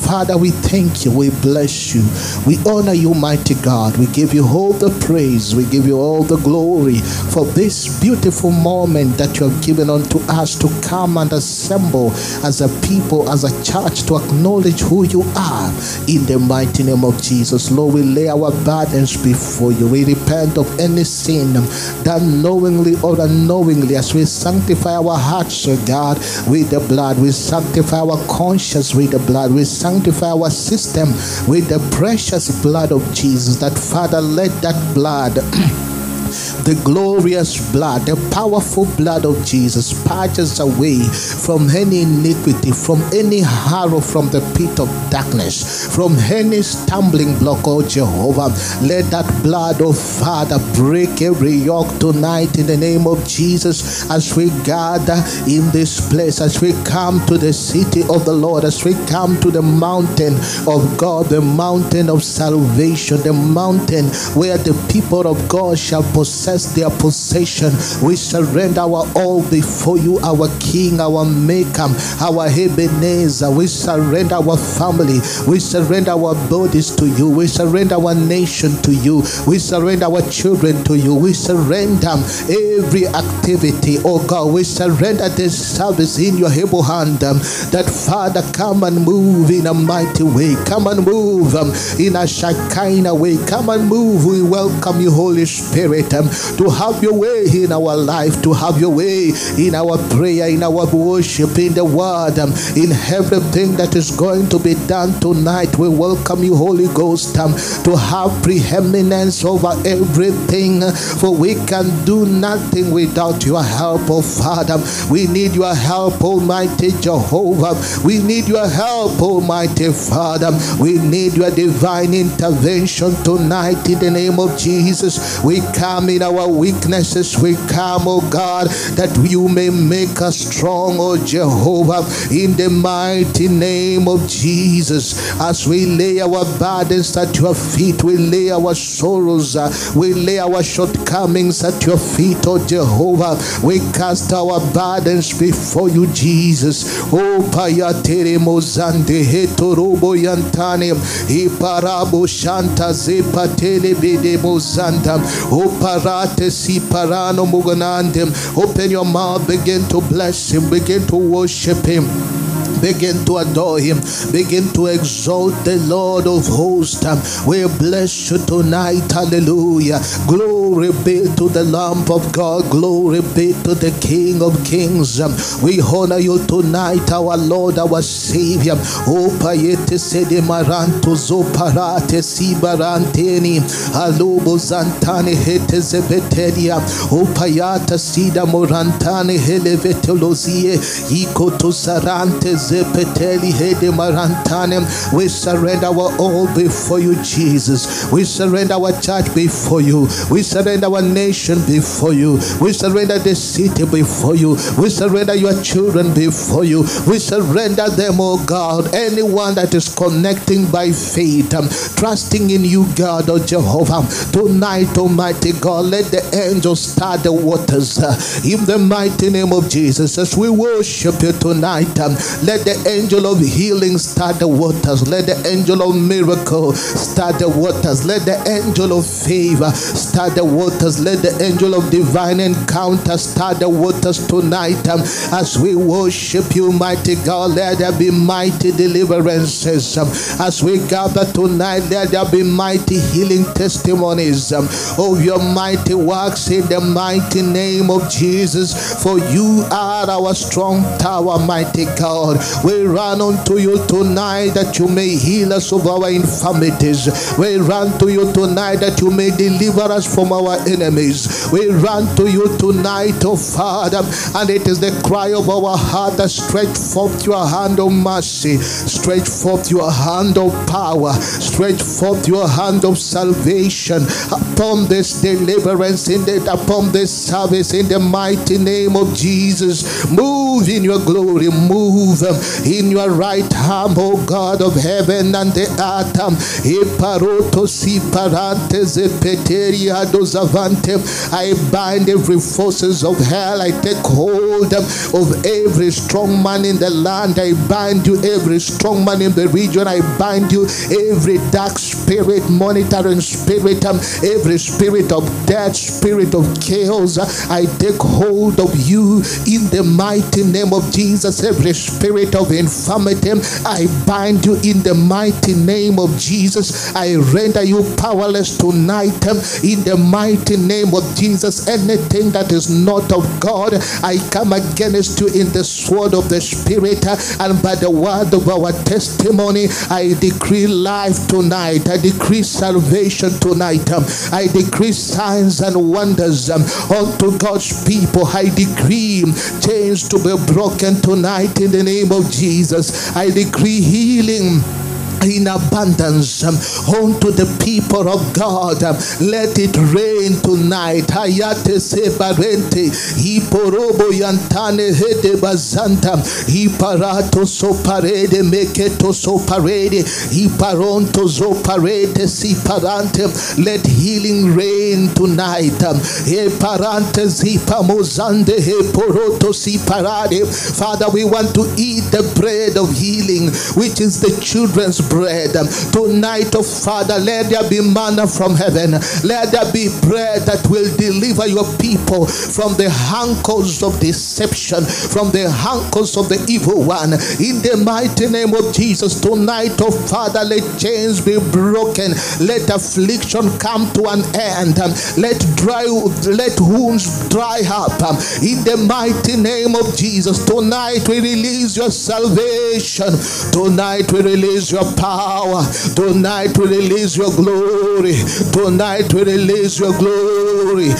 Father, we thank you. We bless you. We honor you, mighty God. We give you all the praise. We give you all the glory for this beautiful moment that you have given unto us to come and assemble as a people, as a church, to acknowledge who you are in the mighty name of Jesus. Lord, we lay our burdens before you. We repent of any sin done knowingly or unknowingly as we sanctify our hearts, O God, with the blood. We sanctify our conscience with the blood. We sanctify our system with the precious blood of Jesus. That, Father, let that blood the glorious blood, the powerful blood of Jesus purge us away from any iniquity, from any harrow from the pit of darkness, from any stumbling block, oh Jehovah. Let that blood, oh Father, break every yoke tonight in the name of Jesus as we gather in this place, as we come to the city of the Lord, as we come to the mountain of God, the mountain of salvation, the mountain where the people of God shall possess their possession. We surrender our all before you, our King, our Maker, our Ebenezer. We surrender our family. We surrender our bodies to you. We surrender our nation to you. We surrender our children to you. We surrender every activity, oh God. We surrender this service in your able hand. That, Father, come and move in a mighty way. Come and move in a Shekinah way. Come and move. We welcome you, Holy Spirit, to have your way in our life, to have your way in our prayer, in our worship, in the word, in everything that is going to be done tonight. We welcome you, Holy Ghost, to have preeminence over everything, for we can do nothing without your help, oh Father. We need your help, Almighty Jehovah. We need your help, Almighty Father. We need your divine intervention tonight in the name of Jesus. We come in our weaknesses. We come, oh God, that you may make us strong, oh Jehovah, in the mighty name of Jesus. As we lay our burdens at your feet, we lay our sorrows, we lay our shortcomings at your feet, oh Jehovah. We cast our burdens before you, Jesus. Oh payatere mozande hetorobo yantane iparabo shanta zepatele bede mozanda oh parate si parano muganandem. Open your mouth, begin to bless him, begin to worship him, begin to adore him, begin to exalt the Lord of hosts. We bless you tonight. Hallelujah. Glory be to the Lamb of God. Glory be to the King of Kings. We honor you tonight, our Lord, our Savior. O payete sede maranto zoparate sibaranteni alubo zantane hete zebeteria. O payata sida morantane helevetolozie ikoto sarante zepeteli hede marantanem. We surrender our all before you, Jesus. We surrender our church before you. We surrender our nation before you. We surrender the city before you. We surrender your children before you. We surrender them, oh God. Anyone that is connecting by faith, trusting in you, God, oh Jehovah. Tonight, Almighty God, let the angels start the waters in the mighty name of Jesus. As we worship you tonight, let the angel of healing start the waters. Let the angel of miracle start the waters. Let the angel of favor start the waters. Let the angel of divine encounter start the waters tonight. As we worship you, mighty God, let there be mighty deliverances. As we gather tonight, let there be mighty healing testimonies of your mighty works in the mighty name of Jesus. For you are our strong tower, mighty God. We run unto you tonight that you may heal us of our infirmities. We run to you tonight that you may deliver us from our enemies. We run to you tonight, oh Father, and it is the cry of our heart that stretch forth your hand of mercy, stretch forth your hand of power, stretch forth your hand of salvation upon this deliverance, upon this service in the mighty name of Jesus. Move in your glory, move in your right hand, O God of heaven and the earth. I bind every forces of hell. I take hold of every strong man in the land. I bind you, every strong man in the region. I bind you, every dark spirit, monitoring spirit, every spirit of death, spirit of chaos. I take hold of you in the mighty name of Jesus. Every spirit of infirmity, I bind you in the mighty name of Jesus. I render you powerless tonight in the mighty name of Jesus. Anything that is not of God, I come against you in the sword of the Spirit, and by the word of our testimony, I decree life tonight. I decree salvation tonight. I decree signs and wonders unto God's people. I decree chains to be broken tonight in the name of Jesus. I decree healing in abundance unto the people of God. Let it rain tonight. Hayate separente hiporobo yantane hede bazanta hiparato so parede meketo so parede hiparonto so parede si parante. Let healing rain tonight. Heparante zipamozande heporoto si parade. Father, we want to eat the bread of healing, which is the children's bread. Tonight, oh Father, let there be manna from heaven. Let there be bread that will deliver your people from the hankers of deception, from the hankers of the evil one. In the mighty name of Jesus, tonight, oh Father, let chains be broken. Let affliction come to an end. Let wounds dry up. In the mighty name of Jesus, tonight we release your salvation. Tonight we release your power. Tonight we release your glory. Tonight we release your glory.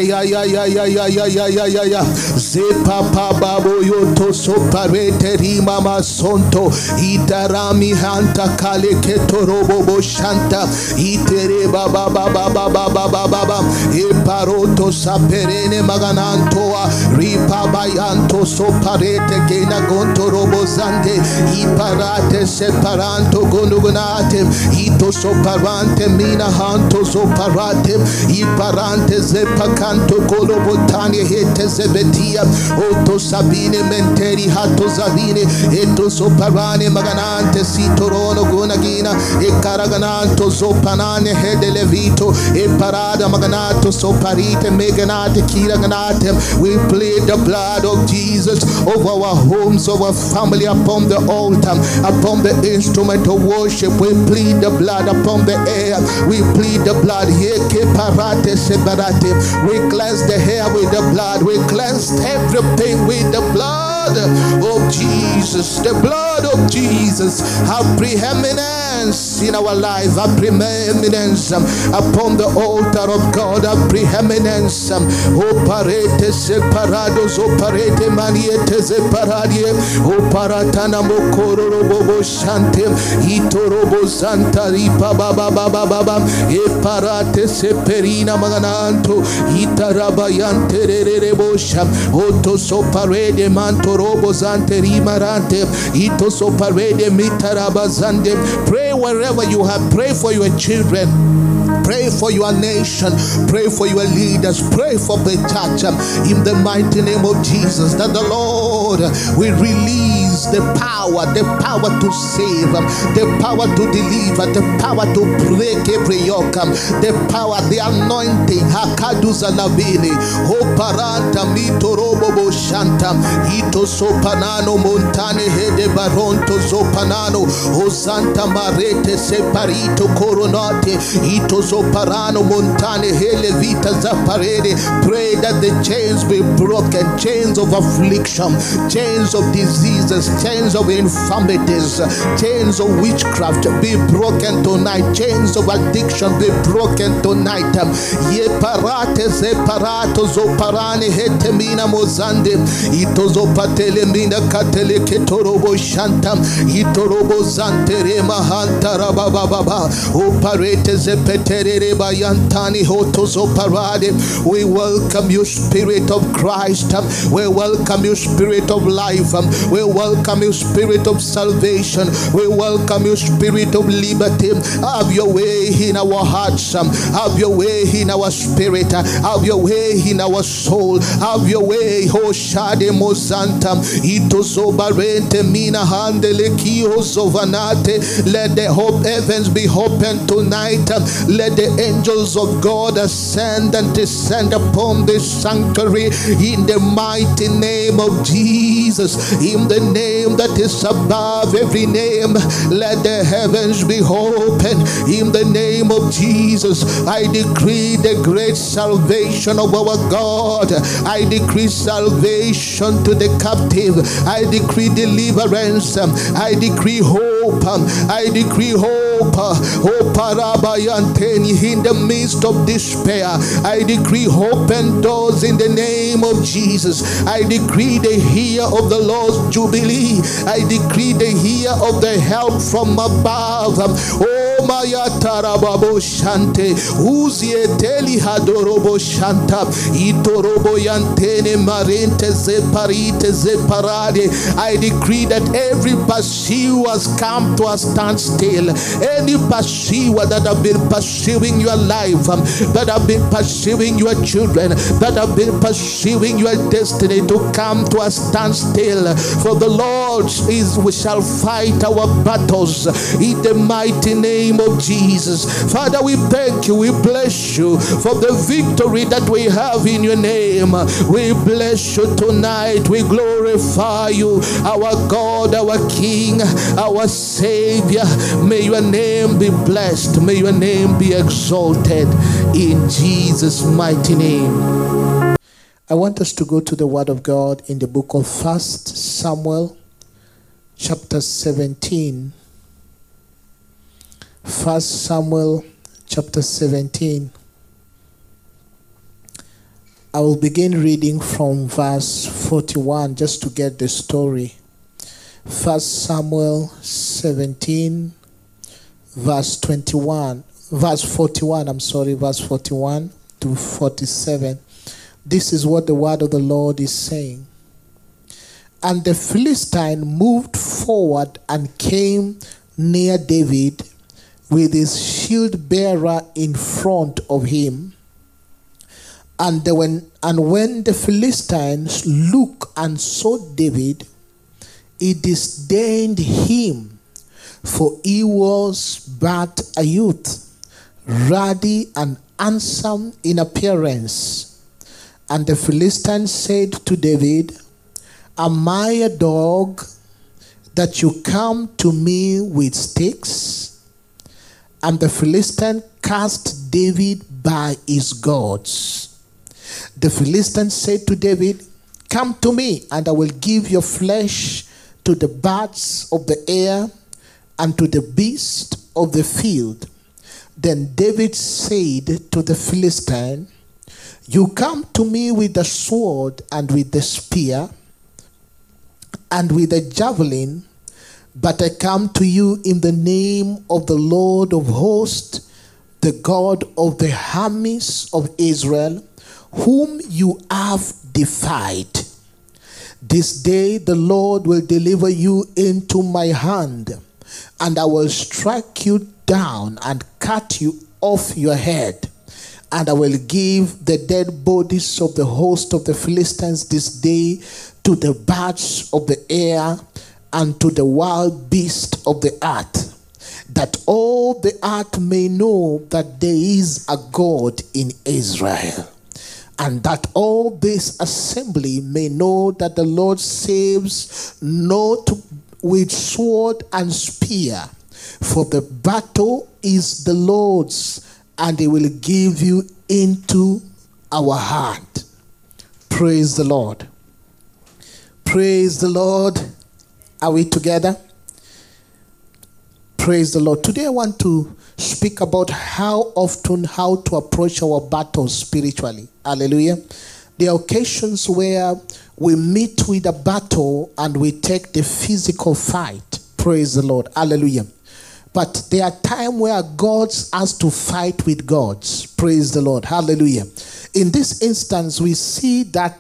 Zepapa babo yoto soparete rima masonto itarami hanta kale ketorobo boshanta itere baba baba baba baba baba eparoto saperene maganantoa ripa bayanto soparete gena gonto robo zande iparate separanto gonugunate ito soparante mina hanto soparate iparante zepakanto golobotani hete zebetia oto sabine menteri hato zavine eto soparane maganante sitorono gunagina e caragananto zopanane hede levito e parada maganato soparite meganate kiraganate. We plead the blood of Jesus over our homes, over our family, upon the altar, upon the instrument of worship. We plead the blood upon the air. We plead the blood. We cleanse the hair with the blood. We cleanse everything with the blood of Jesus. The blood of Jesus have preeminence in our life. Have preeminence upon the altar of God. Have preeminence. Operate separados. Operate maniete separadie. Operatana mokoro robo shante. Itorobo santa ripa baba baba baba. Eparate seperina magananto. Itarabayante rebosha. Oto soparede manto robo zante rimarante. Ito soparede mitarabazande. Pray wherever you have. Pray for your children. Pray for your nation. Pray for your leaders. Pray for the church in the mighty name of Jesus, that the Lord will release the power to save, the power to deliver, the power to break every yoke, the power, the anointing. Hakaduza nabini hoparanta mitorobo boshanta ito sopanano montane hede baronto zopanano osanta marete separito coronate ito soparano montane hele vita zaparede. Pray that the chains be broken, chains of affliction, chains of diseases, chains of infirmities, chains of witchcraft be broken tonight, chains of addiction be broken tonight. Ye parate separato zoparane hetemina mozande ito zopatele mina katele ketorobo shanta itorobo zantere mahanta rababa oparete zepete We welcome you, Spirit of Christ. We welcome you, Spirit of life. We welcome you, Spirit of salvation. We welcome you, Spirit of liberty. Have your way in our hearts. Have your way in our spirit. Have your way in our soul. Have your way, Hoshade Mosanta. Itosobarente mina handele kiosovanate. Let the heavens be open tonight. Let the angels of God ascend and descend upon this sanctuary in the mighty name of Jesus. In the name that is above every name, let the heavens be open. In the name of Jesus, I decree the great salvation of our God. I decree salvation to the captive. I decree deliverance. I decree hope. I decree hope. In the midst of despair, I decree open doors in the name of Jesus. I decree the year of the Lord's Jubilee. I decree the year of the help from above. Oh, Maya Tarababo Shante, Uzieteli Hadorobo Shanta, Itorobo Yantene Marente Zeparite Zeparade. I decree that every pursuer has come to a standstill. Any pursuer that have been pursuing your life, that have been pursuing your children, that have been pursuing your destiny, to come to a standstill. For the Lord we shall fight our battles in the mighty name of Jesus. Father, we thank you, we bless you for the victory that we have in your name. We bless you tonight, we glorify you, our God, our King, our Savior. May your name be blessed, may your name be exalted in Jesus' mighty name. I want us to go to the Word of God in the book of 1 Samuel chapter 17. 1 Samuel chapter 17. I will begin reading from verse 41 just to get the story. 1 Samuel 17 verse 41 to 47. This is what the word of the Lord is saying. And the Philistine moved forward and came near David with his shield bearer in front of him. And when the Philistines looked and saw David, he disdained him, for he was but a youth, ruddy and handsome in appearance. And the Philistine said to David, Am I a dog that you come to me with sticks? And the Philistine cast David by his gods. The Philistine said to David, Come to me, and I will give your flesh to the birds of the air and to the beasts of the field. Then David said to the Philistine, You come to me with the sword and with the spear and with the javelin, but I come to you in the name of the Lord of hosts, the God of the armies of Israel, whom you have defied. This day the Lord will deliver you into my hand, and I will strike you down and cut you off your head. And I will give the dead bodies of the host of the Philistines this day to the birds of the air and to the wild beasts of the earth, that all the earth may know that there is a God in Israel, and that all this assembly may know that the Lord saves not with sword and spear, for the battle is the Lord's, and he will give you into our hand. Praise the Lord. Praise the Lord. Are we together? Praise the Lord. Today I want to speak about how to approach our battles spiritually. Hallelujah. There are occasions where we meet with a battle and we take the physical fight. Praise the Lord. Hallelujah. But there are times where gods has to fight with gods. Praise the Lord. Hallelujah. In this instance, we see that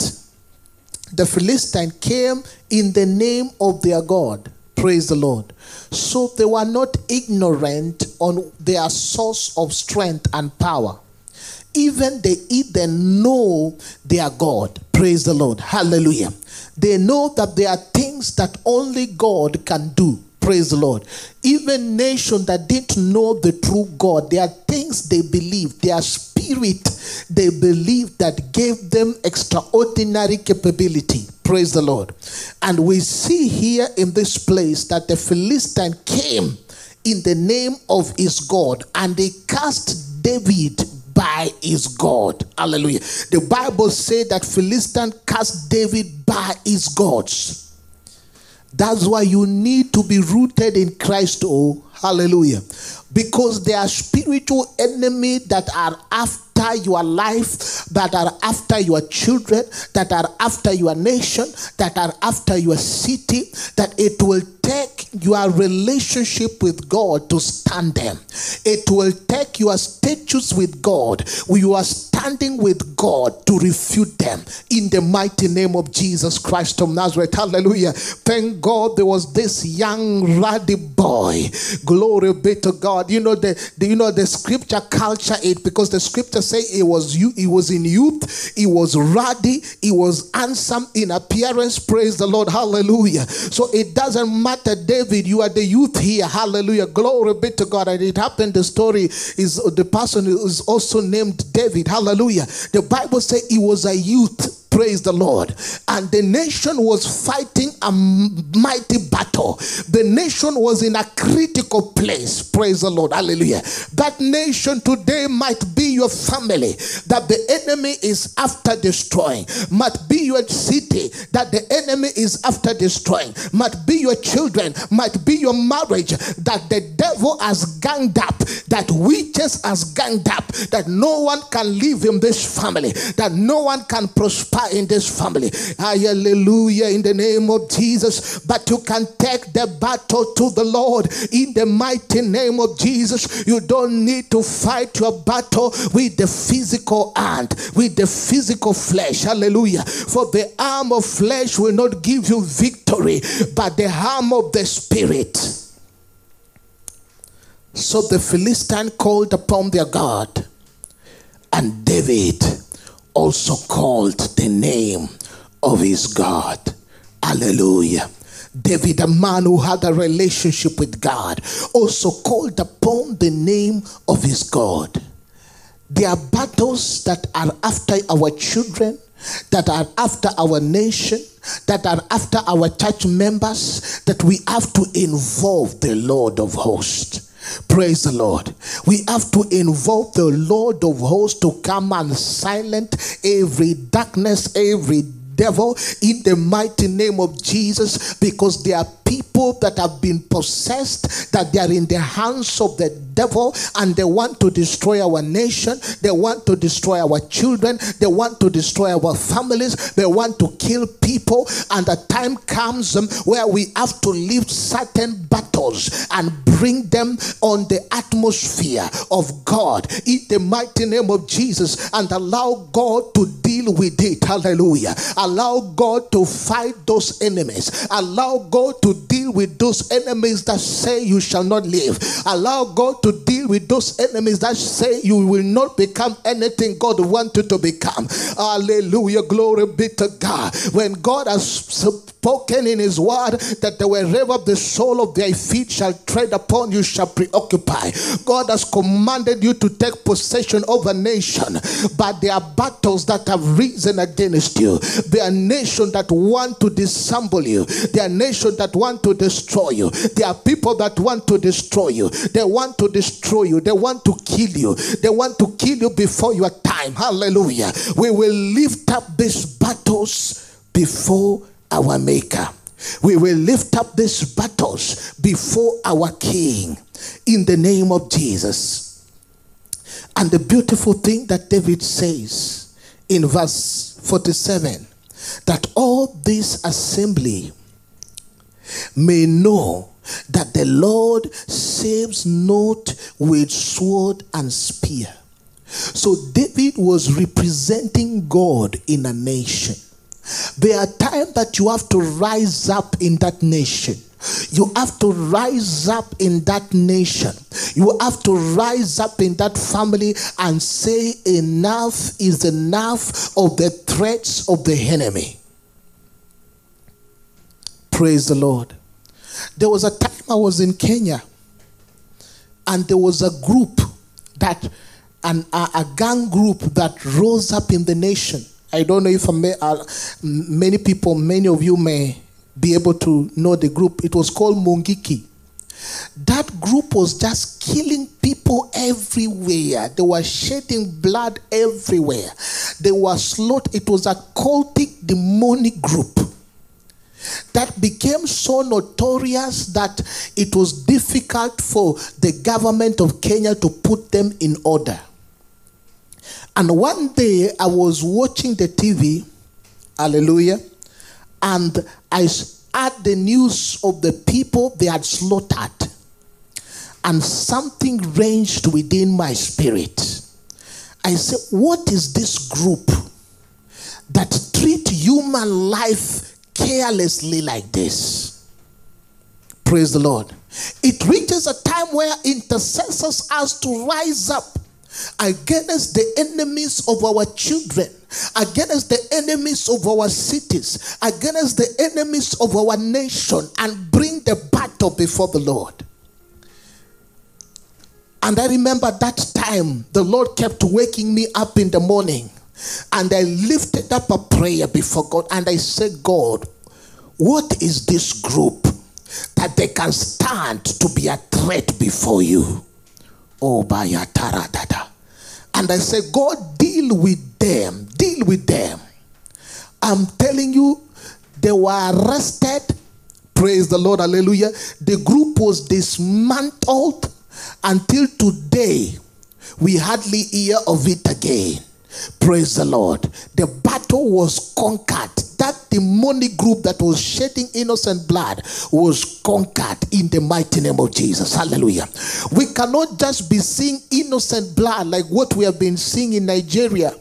the Philistine came in the name of their God. Praise the Lord. So they were not ignorant on their source of strength and power. Even they even know their God. Praise the Lord. Hallelujah. They know that there are things that only God can do. Praise the Lord. Even nations that didn't know the true God, there are things they believe, their spirit, they believe that gave them extraordinary capability. Praise the Lord. And we see here in this place that the Philistine came in the name of his God, and they cast David by his God. Hallelujah. The Bible says that Philistine cast David by his gods. That's why you need to be rooted in Christ. Oh, hallelujah. Because there are spiritual enemies that are after your life, that are after your children, that are after your nation, that are after your city, that it will take your relationship with God to stand them. It will take your status with God, you are standing with God, to refute them in the mighty name of Jesus Christ of Nazareth. Hallelujah. Thank God there was this young ruddy boy. Glory be to God. You know the scripture culture it, because the scripture say he was in youth, he was ruddy, he was handsome in appearance. Praise the Lord. Hallelujah. So it doesn't matter, David, you are the youth here. Hallelujah. Glory be to God. And it happened, the story is the person is also named David. Hallelujah. The Bible says he was a youth. Praise the Lord. And the nation was fighting a mighty battle. The nation was in a critical place. Praise the Lord. Hallelujah. That nation today might be your family that the enemy is after destroying. Might be your city that the enemy is after destroying. Might be your children. Might be your marriage that the devil has ganged up. That witches has ganged up. That no one can live in this family. That no one can prosper in this family. Hallelujah, in the name of Jesus. But you can take the battle to the Lord in the mighty name of Jesus. You don't need to fight your battle with the physical hand, with the physical flesh. Hallelujah. For the arm of flesh will not give you victory, but the arm of the spirit. So the Philistine called upon their God, and David also called the name of his God. Hallelujah. David, a man who had a relationship with God, also called upon the name of his God. There are battles that are after our children, that are after our nation, that are after our church members, that we have to involve the Lord of hosts. Praise the Lord. We have to invoke the Lord of hosts to come and silence every darkness, every devil in the mighty name of Jesus, because there are people that have been possessed, that they are in the hands of the devil, and they want to destroy our nation, they want to destroy our children, they want to destroy our families, they want to kill people. And the time comes where we have to live certain battles and bring them on the atmosphere of God in the mighty name of Jesus, and allow God to deal with it. Hallelujah. Allow God to fight those enemies. Allow God to deal with those enemies that say you shall not live. Allow God to deal with those enemies that say you will not become anything God wanted to become. Hallelujah. Glory be to God. When God has spoken in his word that wherever the sole of thy feet shall tread upon, you shall preoccupy. God has commanded you to take possession of a nation, but there are battles that have risen against you. There are nations that want to dissemble you. There are nations that want to destroy you. There are people that want to destroy you. They want to destroy you. They want to kill you. They want to kill you before your time. Hallelujah. We will lift up these battles before our Maker. We will lift up these battles before our King in the name of Jesus. And the beautiful thing that David says in verse 47, that all this assembly may know that the Lord saves not with sword and spear. So David was representing God in a nation. There are times that you have to rise up in that nation. You have to rise up in that nation. You have to rise up in that family and say enough is enough of the threats of the enemy. Praise the Lord. There was a time I was in Kenya, and there was a group that, a gang group that rose up in the nation. I don't know if many of you may be able to know the group. It was called Mungiki. That group was just killing people everywhere. They were shedding blood everywhere. They were slaughtered. It was a cultic, demonic group that became so notorious that it was difficult for the government of Kenya to put them in order. And one day I was watching the TV, hallelujah, and I heard the news of the people they had slaughtered. And something ranged within my spirit. I said, what is this group that treat human life carelessly like this? Praise the Lord. It reaches a time where intercessors has to rise up against the enemies of our children, against the enemies of our cities, against the enemies of our nation, and bring the battle before the Lord. And I remember that time the Lord kept waking me up in the morning, and I lifted up a prayer before God, and I said, God, what is this group that they can stand to be a threat before you? Oh, Bayataradada. And I said, God, deal with them. Deal with them. I'm telling you, they were arrested. Praise the Lord. Hallelujah. The group was dismantled. Until today, we hardly hear of it again. Praise the Lord. The battle was conquered. That demonic group that was shedding innocent blood was conquered in the mighty name of Jesus. Hallelujah. We cannot just be seeing innocent blood like what we have been seeing in Nigeria,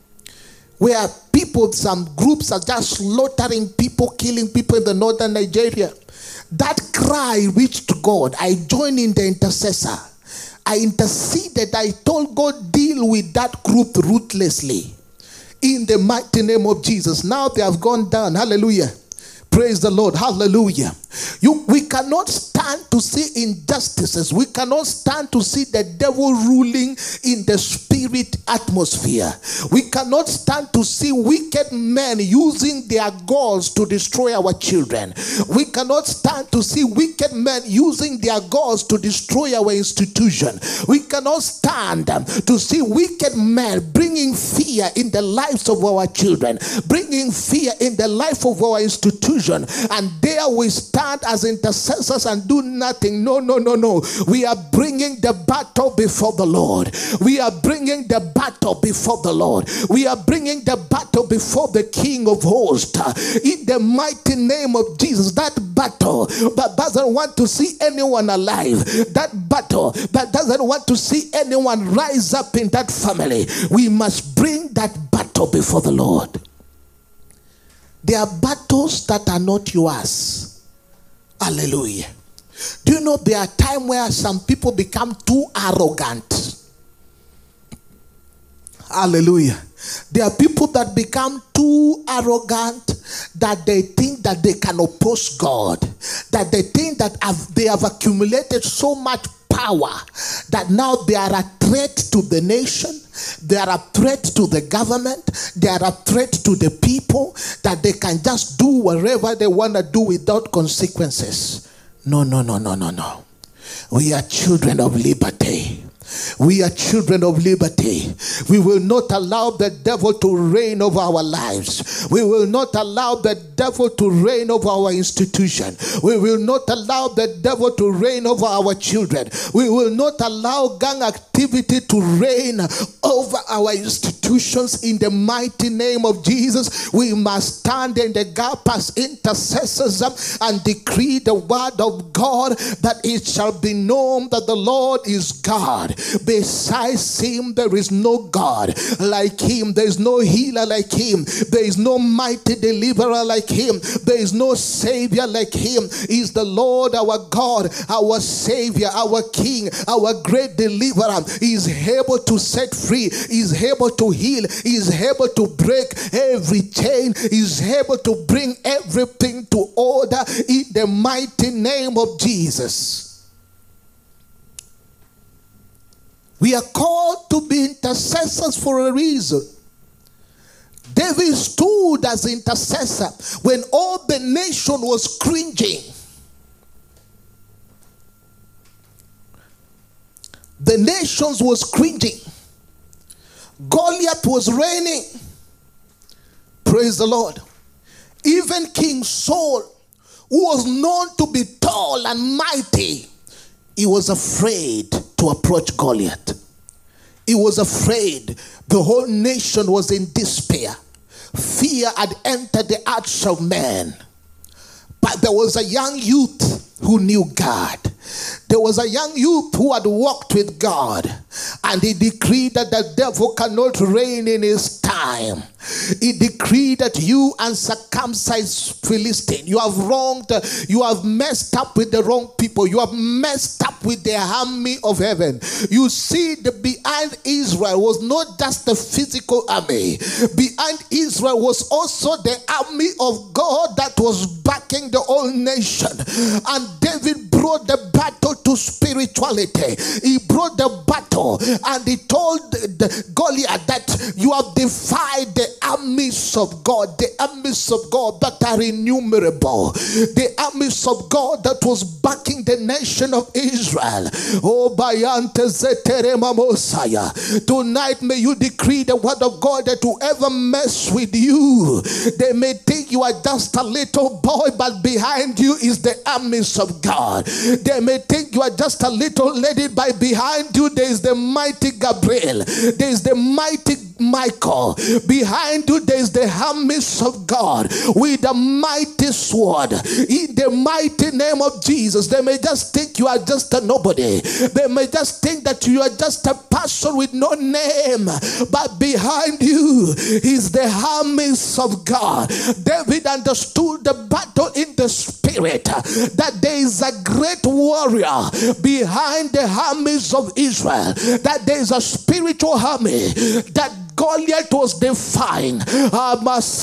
where people, some groups are just slaughtering people, killing people in the northern Nigeria. That cry reached God. I joined in the intercessor. I interceded. I told God, deal with that group ruthlessly. In the mighty name of Jesus. Now they have gone down. Hallelujah. Praise the Lord. Hallelujah. We cannot stand to see injustices. We cannot stand to see the devil ruling in the spirit atmosphere. We cannot stand to see wicked men using their gods to destroy our children. We cannot stand to see wicked men using their gods to destroy our institution. We cannot stand to see wicked men bringing fear in the lives of our children, bringing fear in the life of our institution. And there we stand as intercessors and do nothing. No, no, no, no. We are bringing the battle before the Lord. We are bringing the battle before the Lord. We are bringing the battle before the King of hosts. In the mighty name of Jesus. That battle that doesn't want to see anyone alive. That battle that doesn't want to see anyone rise up in that family. We must bring that battle before the Lord. There are battles that are not yours. Hallelujah. Do you know there are times where some people become too arrogant? Hallelujah. There are people that become too arrogant that they think that they can oppose God. That they think that they have accumulated so much power that now they are a threat to the nation. They are a threat to the government. They are a threat to the people, that they can just do whatever they want to do without consequences. No, no, no, no, no, no. We are children of liberty. We are children of liberty. We will not allow the devil to reign over our lives. We will not allow the devil to reign over our institution. We will not allow the devil to reign over our children. We will not allow gang activity activity to reign over our institutions in the mighty name of Jesus. We must stand in the gap as intercessors and decree the word of God, that it shall be known that the Lord is God. Besides him, there is no God like him. There is no healer like him. There is no mighty deliverer like him. There is no savior like him. He is the Lord our God, our Savior, our King, our great deliverer. He is able to set free. He is able to heal. He is able to break every chain. He is able to bring everything to order in the mighty name of Jesus. We are called to be intercessors for a reason. David stood as intercessor when all the nation was cringing. The nations was cringing. Goliath was reigning. Praise the Lord. Even King Saul, who was known to be tall and mighty, he was afraid to approach Goliath. He was afraid. The whole nation was in despair. Fear had entered the hearts of men. But there was a young youth who knew God. There was a young youth who had walked with God, and he decreed that the devil cannot reign in his time. He decreed that you uncircumcised Philistine, you have wronged, you have messed up with the wrong people, you have messed up with the army of heaven. You see, the behind Israel was not just the physical army. Behind Israel was also the army of God that was backing the whole nation. And David brought the battle to spirituality. He brought the battle, and he told the Goliath that you have defied the armies of God, the armies of God that are innumerable, the armies of God that was backing the nation of Israel. Oh, Bayante Zeterema Mosiah. Tonight may you decree the word of God that whoever mess with you, they may think you are just a little boy, but behind you is the armies of God. They may think you are just a little lady, but behind you there is the mighty Gabriel, there is the mighty Michael. Behind you there is the armies of God with a mighty sword. In the mighty name of Jesus, they may just think you are just a nobody. They may just think that you are just a person with no name, but behind you is the armies of God. David understood the battle in the spirit, that there is a great warrior behind the armies of Israel, that there is a spiritual army that Goliath was defying. It's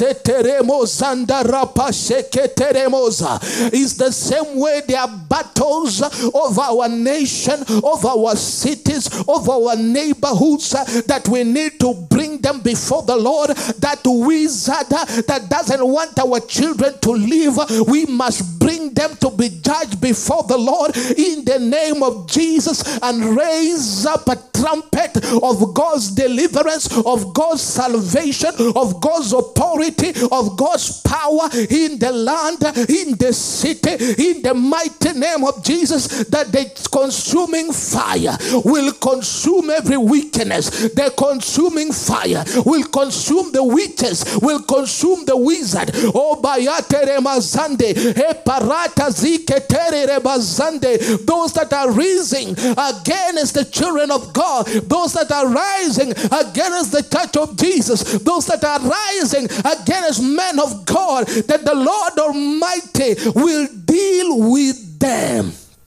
the same way there are battles of our nation, of our cities, of our neighborhoods, that we need to bring them before the Lord. That wizard that doesn't want our children to live, we must bring them to be judged before the Lord in the name of Jesus, and raise up a trumpet of God's deliverance, of God's salvation, of God's authority, of God's power in the land, in the city, in the mighty name of Jesus, that the consuming fire will consume every weakness. The consuming fire will consume the witches, will consume the wizard. Oh, Bayatere Mazande, Eparata Ziketere Rebazande, those that are rising against the children of God, those that are rising against the church of Jesus, those that are rising against men of God, that the Lord Almighty will deal with them.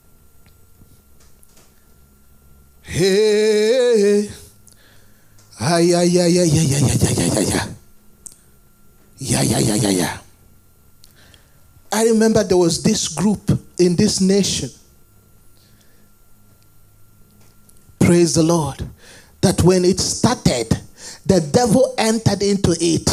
Hey, yeah. I remember there was this group in this nation. Praise the Lord. That when it started, the devil entered into it.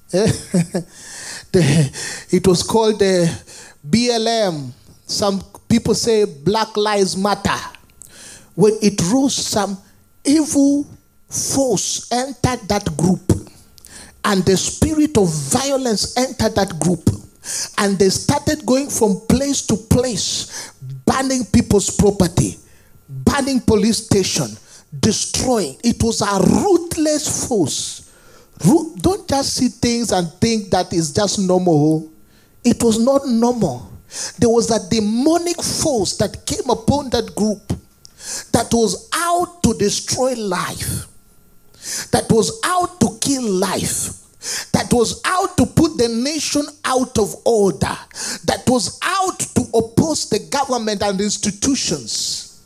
It was called the BLM. Some people say Black Lives Matter. When it rose, some evil force entered that group, and the spirit of violence entered that group, and they started going from place to place, burning people's property, burning police station, destroying. It was a ruthless force. Don't just see things and think that is just normal. It was not normal. There was a demonic force that came upon that group that was out to destroy life, that was out to kill life, that was out to put the nation out of order, that was out to oppose the government and institutions.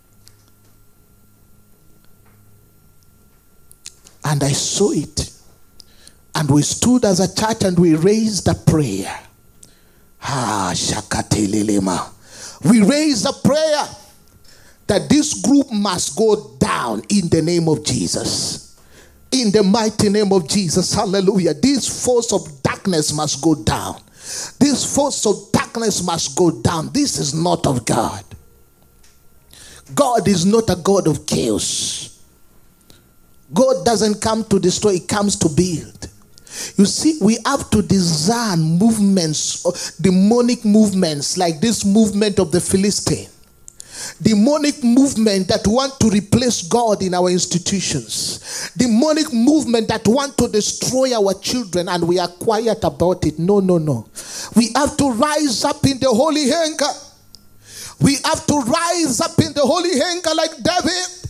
And I saw it. And we stood as a church and we raised a prayer. We raised a prayer that this group must go down in the name of Jesus. In the mighty name of Jesus. Hallelujah. This force of darkness must go down. This force of darkness must go down. This is not of God. God is not a God of chaos. God doesn't come to destroy, he comes to build. You see, we have to discern movements, demonic movements, like this movement of the Philistine. Demonic movement that want to replace God in our institutions. Demonic movement that want to destroy our children, and we are quiet about it. No. We have to rise up in the holy anger. We have to rise up in the holy anger like David,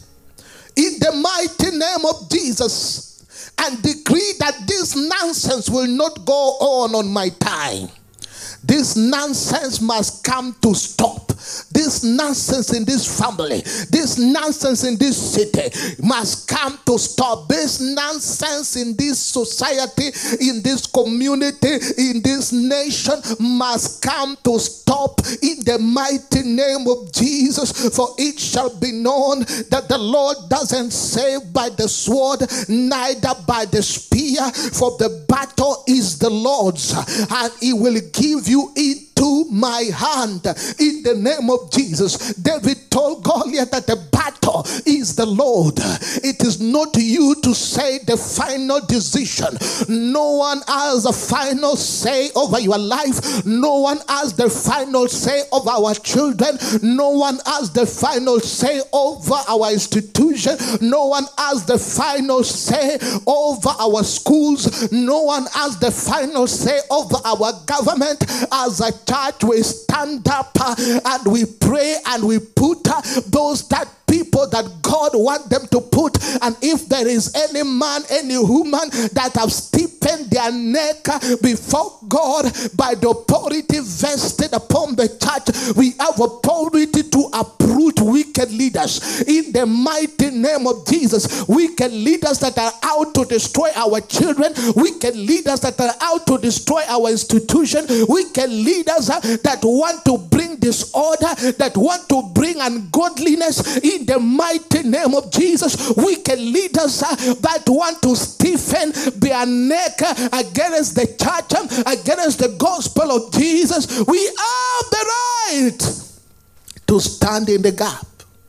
in the mighty name of Jesus, and decree that this nonsense will not go on my time. This nonsense must come to stop. This nonsense in this family, this nonsense in this city must come to stop. This nonsense in this society, in this community, in this nation must come to stop in the mighty name of Jesus. For it shall be known that the Lord doesn't save by the sword, neither by the spear, for the battle is the Lord's, and he will give you into my hand in the name of Jesus. David told Goliath that the battle is the Lord. It is not you to say the final decision. No one has a final say over your life. No one has the final say over our children. No one has the final say over our institution. No one has the final say over our schools. No one has the final say over our government. As a church, we stand up and we pray and we put those that people that God want them to put. And if there is any man, any woman that have stiffened their neck before God by the authority vested upon the church, we have authority to uproot wicked leaders in the mighty name of Jesus. Wicked leaders that are out to destroy our children, wicked leaders that are out to destroy our institution, wicked leaders that want to bring disorder, that want to bring ungodliness in the mighty name of Jesus. Wicked leaders that want to stiffen their neck against the church, against the gospel of Jesus. We have the right to stand in the gap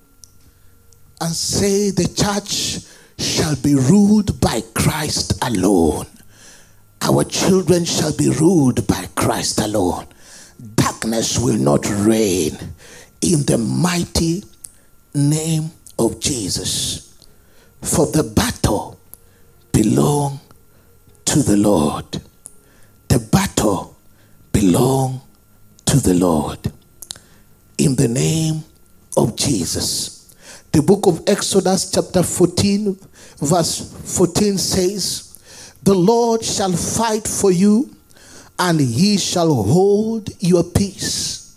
and say the church shall be ruled by Christ alone. Our children shall be ruled by Christ alone. Darkness will not reign in the mighty name of Jesus. For the battle belongs to the Lord. The battle belongs to the Lord. In the name of Jesus. The book of Exodus chapter 14 verse 14 says, the Lord shall fight for you, and he shall hold your peace.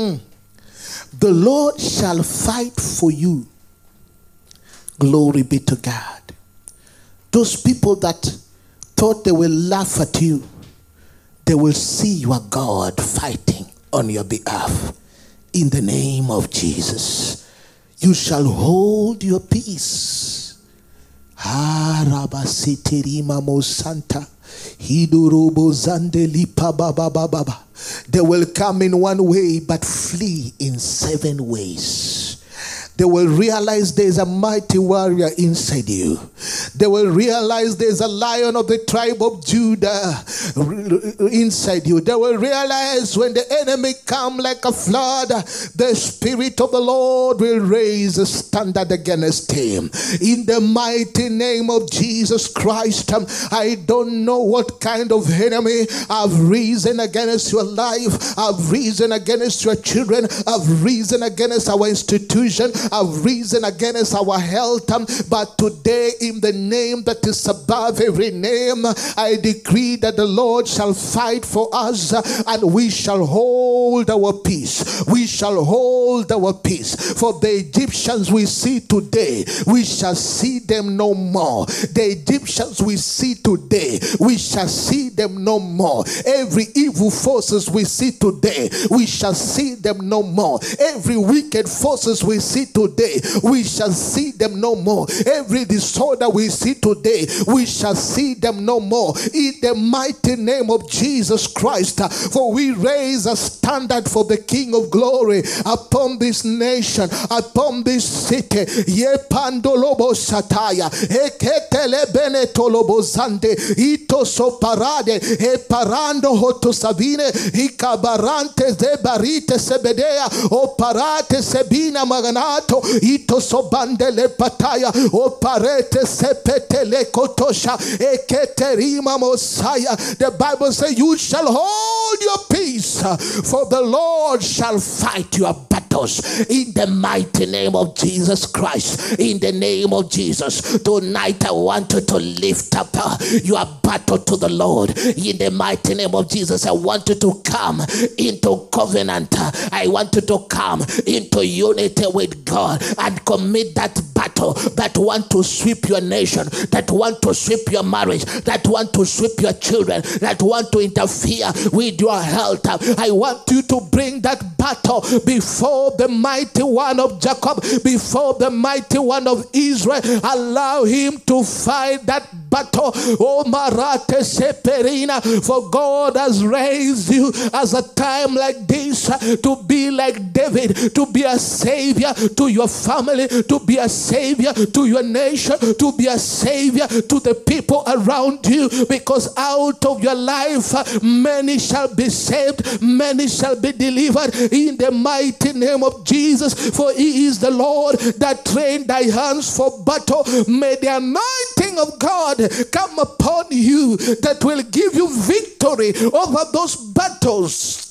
The Lord shall fight for you. Glory be to God. Those people that thought they will laugh at you, they will see your God fighting on your behalf. In the name of Jesus, you shall hold your peace. They will come in one way but flee in 7 ways. They will realize there's a mighty warrior inside you. They will realize there's a lion of the tribe of Judah inside you. They will realize when the enemy come like a flood, the Spirit of the Lord will raise a standard against him. In the mighty name of Jesus Christ, I don't know what kind of enemy have risen against your life, have risen against your children, have risen against our institution, have risen against our health. But today, in the name that is above every name, I decree that the Lord shall fight for us, and we shall hold our peace. We shall hold our peace. For the Egyptians we see today, we shall see them no more. The Egyptians we see today, we shall see them no more. Every evil forces we see today, we shall see them no more. Every wicked forces we see today, we shall see them no more. Every disorder we see today, we shall see them no more. In the mighty name of Jesus Christ, for we raise a standard for the King of Glory upon this nation, upon this city. Ye pandolobo sataya, eketele benetolobo zande, ito so parade, e parando hoto savine, ikabarante zebarite sebedea, o parate sebina maganato, ito so bandele pataya, o parete sepetele kotosha, eketerima mosaya. The Bible says, you shall hold your peace, for the Lord shall fight your battles. In the mighty name of Jesus Christ, in the name of Jesus, tonight I want you to lift up your battle to the Lord. In the mighty name of Jesus, I want you to come into covenant. I want you to come into unity with God and commit that battle that want to sweep your nation, that want to sweep your marriage, that want to sweep your children, that want to interfere with your health. I want you to bring that battle before the mighty one of Jacob, before the mighty one of Israel. Allow him to fight that battle. Oh, Marate Seperina, for God has raised you as a time like this to be like David, to be a savior to your family, to be a savior to your nation, to be a savior to the people around you, because out of your life many shall be saved, many shall be delivered in the mighty name of Jesus. For he is the Lord that trained thy hands for battle. May the anointing of God come upon you that will give you victory over those battles.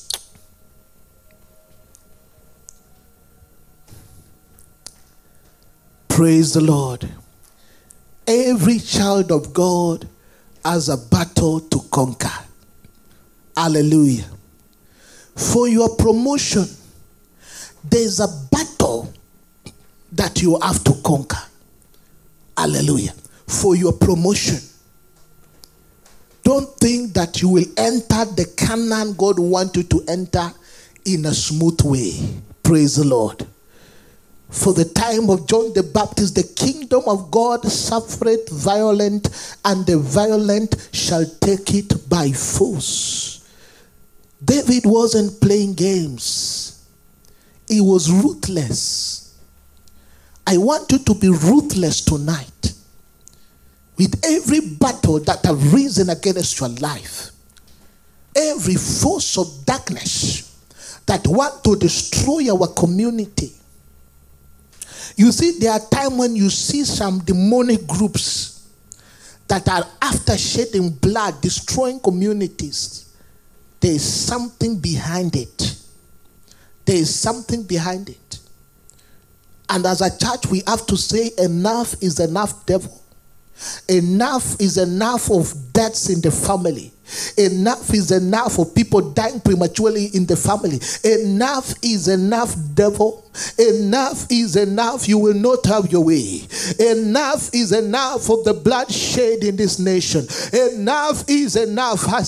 Praise the Lord. Every child of God has a battle to conquer. Hallelujah. For your promotion, there's a battle that you have to conquer. Hallelujah. For your promotion, don't think that you will enter the Canaan God wants you to enter in a smooth way. Praise the Lord. For the time of John the Baptist, the kingdom of God suffereth violent, and the violent shall take it by force. David wasn't playing games. He was ruthless. I want you to be ruthless tonight with every battle that have risen against your life. Every force of darkness that want to destroy our community. You see, there are times when you see some demonic groups that are after shedding blood, destroying communities. There is something behind it. There is something behind it. And as a church, we have to say enough is enough, devil. Enough is enough of deaths in the family. Enough is enough of people dying prematurely in the family. Enough is enough, devil. Enough is enough. You will not have your way. Enough is enough of the bloodshed in this nation. Enough is enough. I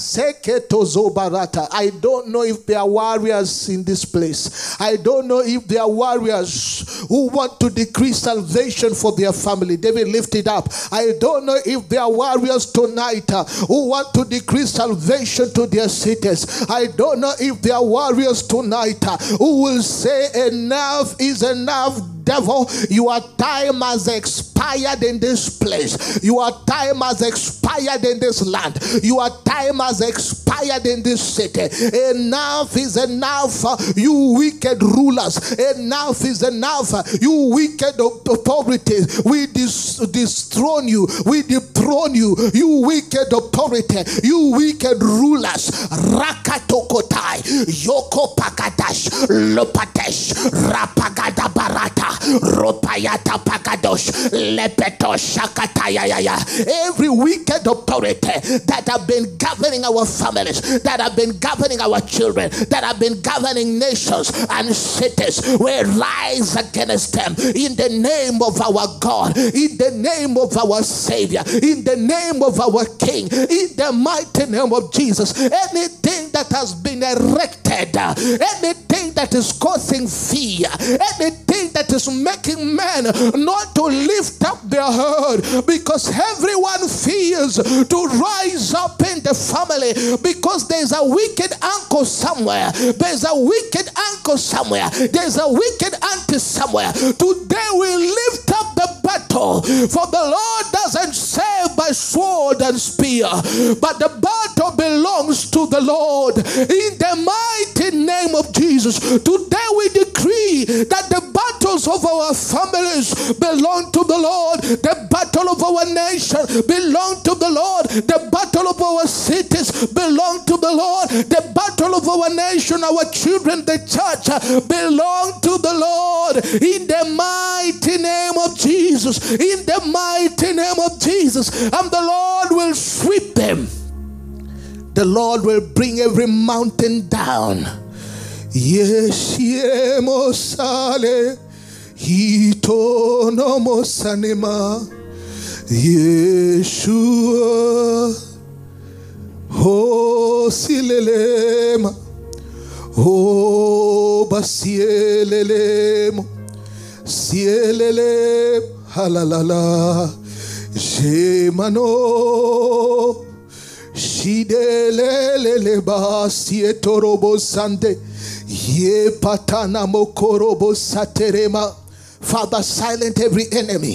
don't know if there are warriors in this place. I don't know if there are warriors who want to decree salvation for their family. David, lift it up. I don't know if there are warriors tonight who want to decree salvation to their cities. I don't know if there are warriors tonight who will say enough is enough. devil, your time has expired in this place. Your time has expired in this land. Your time has expired in this city. Enough is enough, you wicked rulers. Enough is enough, you wicked authorities. We dethrone you. We dethrone you. You wicked authority. You wicked rulers. Rakatokotai, Yoko Pakadash, Lopatesh, Rapagada Barata, Ropayata Pagadosh, Lepeto Shakatayaya. Every wicked authority that have been governing our families, that have been governing our children, that have been governing nations and cities, we rise against them in the name of our God, in the name of our Savior, in the name of our King, in the mighty name of Jesus. Anything that has been erected, anything that is causing fear, anything that is making men not to lift up their head, because everyone fears to rise up in the family, because there's a wicked uncle somewhere, there's a wicked uncle somewhere, there's a wicked auntie somewhere. Today we lift up the battle, for the Lord doesn't save by sword and spear, but the battle belongs to the Lord. In the mighty name of Jesus, today we decree that the battles of our families belong to the Lord. The battle of our nation belong to the Lord. The battle of our cities belong to the Lord. The battle of our nation, our children, the church belong to the Lord. In the mighty name of Jesus. In the mighty name of Jesus. And the Lord will sweep them. The Lord will bring every mountain down. Yes, mosale, ito no mosanema, Yeshua, oh silelema, oh basielelemo, sielele, halalala, jemano. Shidelele basietorobo sande ye patana mokorobo saterema. Father, silent every enemy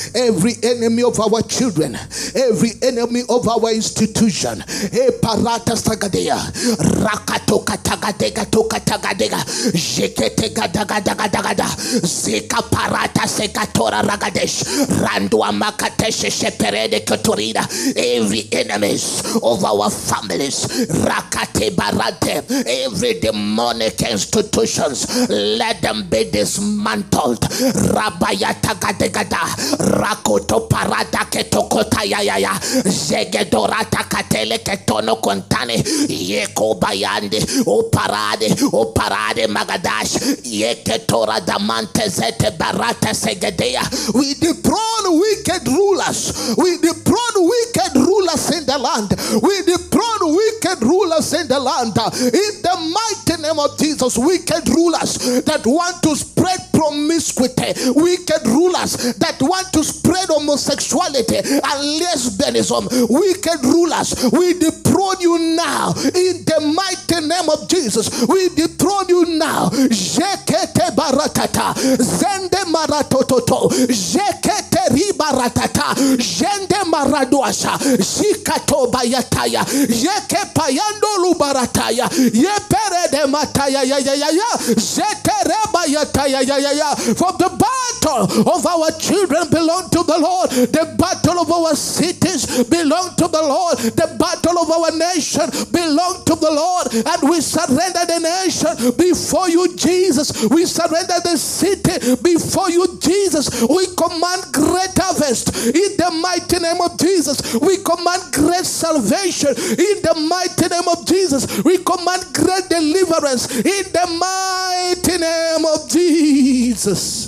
of our children, every enemy of our institution. E parata sagadea, rakatoka tagadega toka tagadega, jeketega dagadagada, zeka parata sekatora ragadesh, randua makatesh sheperede kotorida. Every enemies of our families, rakate barate, every demonic institutions, let them be dismantled. Rabayata gadegada, rakoto parada ketokota yaya, zegedorata katele ketono kontane, yeko bayande, o parade magadash, yeketora damante zete barata segedea. We dethrone wicked rulers. We dethrone wicked rulers in the land. We dethrone wicked rulers in the land. In the mighty name of Jesus, wicked rulers that want to spread promiscuity, wicked rulers that want to spread homosexuality and lesbianism, wicked rulers, we dethrone you now in the mighty name of Jesus. We dethrone you now. Jekete baratata, zende maratototo, jekete ribaratata, jende maraduasha, shikato bayataya, yeke payando lubarataya, yepere de mataya ya ya ya ya, jetere bayataya ya ya ya. For the battle of our children belong to the Lord. The battle of our cities belong to the Lord. The battle of our nation belong to the Lord. And we surrender the nation before you, Jesus. We surrender the city before you, Jesus. We command great harvest in the mighty name of Jesus. We command great salvation in the mighty name of Jesus. We command great deliverance in the mighty name of Jesus.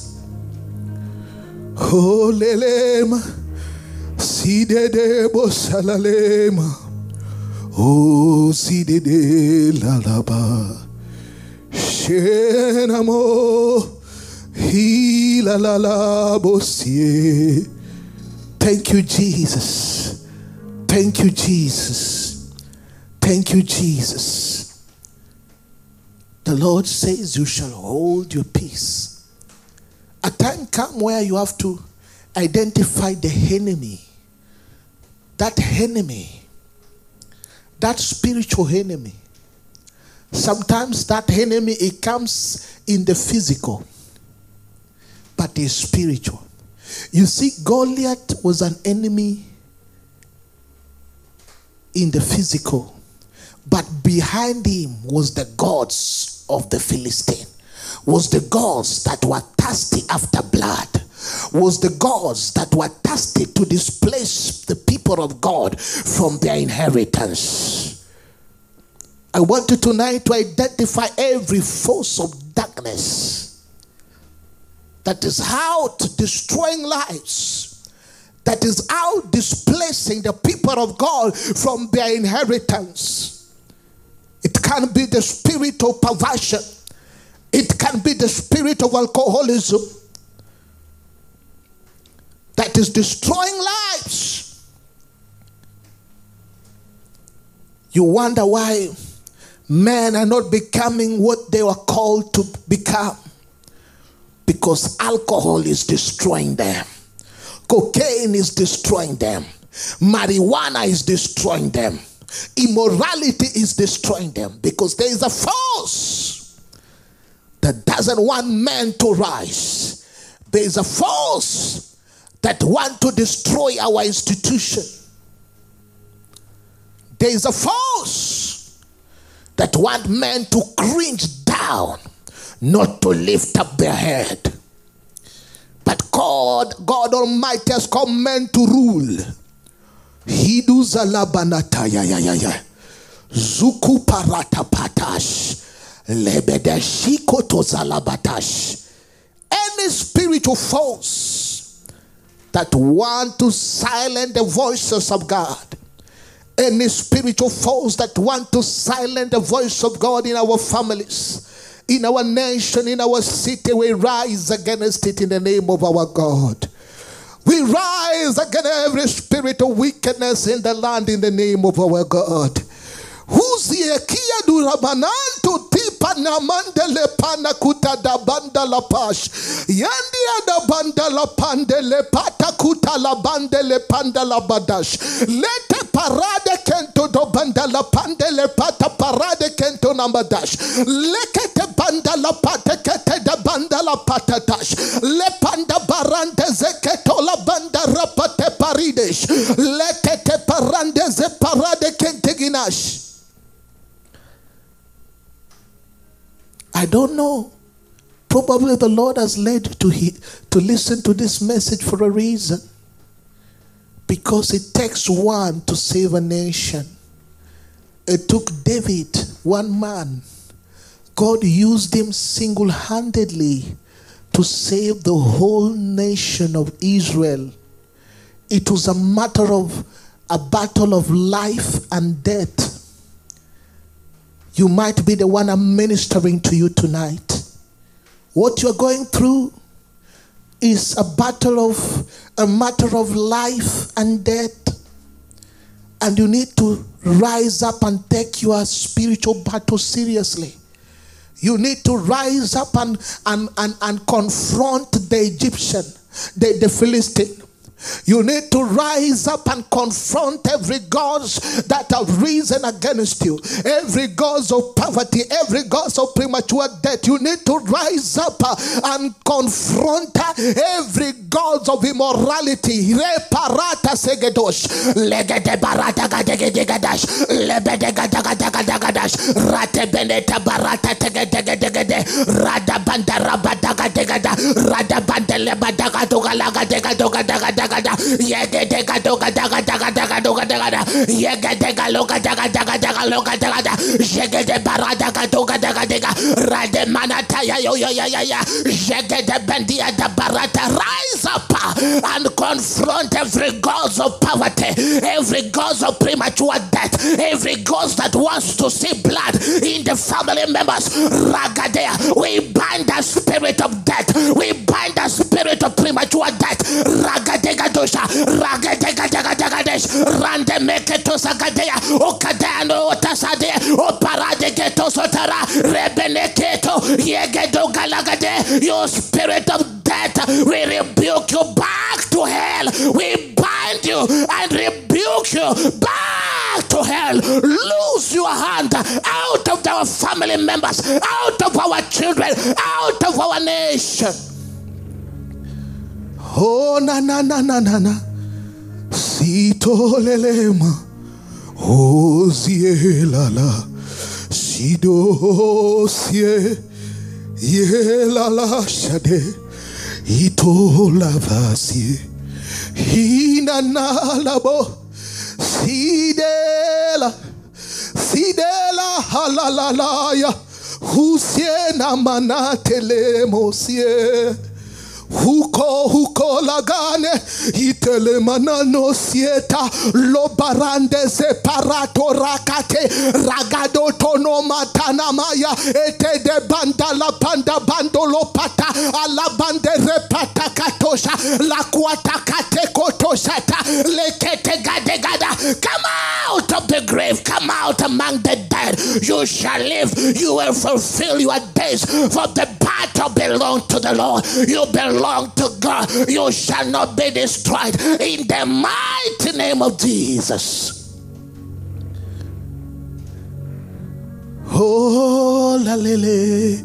Oh lelema, sidede bosalalema, oh sidede lalaba, shenamo, hilalala bosie. Thank you, Jesus. Thank you, Jesus. Thank you, Jesus. The Lord says you shall hold your peace A time come where you have to identify the enemy. That enemy, that spiritual enemy. Sometimes that enemy, it comes in the physical, but it's spiritual. You see, Goliath was an enemy in the physical, but behind him was the gods of the Philistine, was the gods that were thirsty after blood, was the gods that were thirsty to displace the people of God from their inheritance. I want you tonight to identify every force of darkness that is out destroying lives, that is out displacing the people of God from their inheritance. It can be the spirit of perversion. It can be the spirit of alcoholism that is destroying lives. You wonder why men are not becoming what they were called to become. Because alcohol is destroying them. Cocaine is destroying them. Marijuana is destroying them. Immorality is destroying them. Because there is a force that doesn't want men to rise. There is a force that wants to destroy our institution. There is a force that wants men to cringe down, not to lift up their head. But God Almighty has called men to rule. Hidu zalabanata ya. Zuku parata patash. Lebedeshiko to zalabatash. Any spiritual force that want to silence the voices of God, any spiritual force that want to silence the voice of God in our families, in our nation, in our city, we rise against it in the name of our God. We rise against every spirit of wickedness in the land in the name of our God. Huziekia durabananto tipa na mandele pana kuta da banda la pash. Yandia da banda la pandele pata kuta la bandele panda la badash. Lete parade kento do banda la pandele pata parade kento nambadash. Lekete banda la pata kete da banda la patatash. Le panda barande zeketo la banda rapate paridesh. Lekete parande ze parade kente ginash. I don't know. Probably the Lord has led to listen to this message for a reason. Because it takes one to save a nation. It took David, one man. God used him single-handedly to save the whole nation of Israel. It was a matter of a battle of life and death. You might be the one I'm ministering to you tonight. What you're going through is a matter of life and death. And you need to rise up and take your spiritual battle seriously. You need to rise up and confront the Egyptian, the Philistine. You need to rise up and confront every gods that have risen against you. Every gods of poverty, every gods of premature death. You need to rise up and confront every gods of immorality. Reparata segedosh. Legede barata gadegadash. Lebede gadagadash. Rate beneta barata tegedegede. Rada bandara badagadegada. Rada bandele badagadogalagadegadogadagadagada. Yegedega doga daga daga daga doga daga. Yegedega loga daga daga daga loga daga. Yegede barada doga daga daga. Rade manata ya yo ya ya ya. Yegede bendia da barata. Rise up and confront every cause of poverty, every cause of premature death, every cause that wants to see blood in the family members. Ragadea, we bind the spirit of death. We bind the spirit of premature death. Ragadega dosha, ragadega daga daga desh, rande meketosakadea okadano otasade oparade ketosotara rebeneketo yegedo galagade. Your spirit of death, we rebuke you back to hell. We bind you and rebuke you back to hell. Lose your hand out of our family members, out of our children, out of our nation. Oh na na na na na na, sito lelema, oh zielala, sido sie, yelala shade, ito lavasie, hinana labo, sidela, sidela halalalaya, husie na manatele mosie. Huko lagane itele manano sieta lo barande separato rakate ragado tono matana maya ete de banda la panda bando lo pata ala bande repata katosha la kuata kate kotoshata lekete gade gada. Come out of the grave, come out among the dead. You shall live, you will fulfill your days, for the battle belongs to the Lord. You belong to God. You shall not be destroyed in the mighty name of Jesus. Oh la lele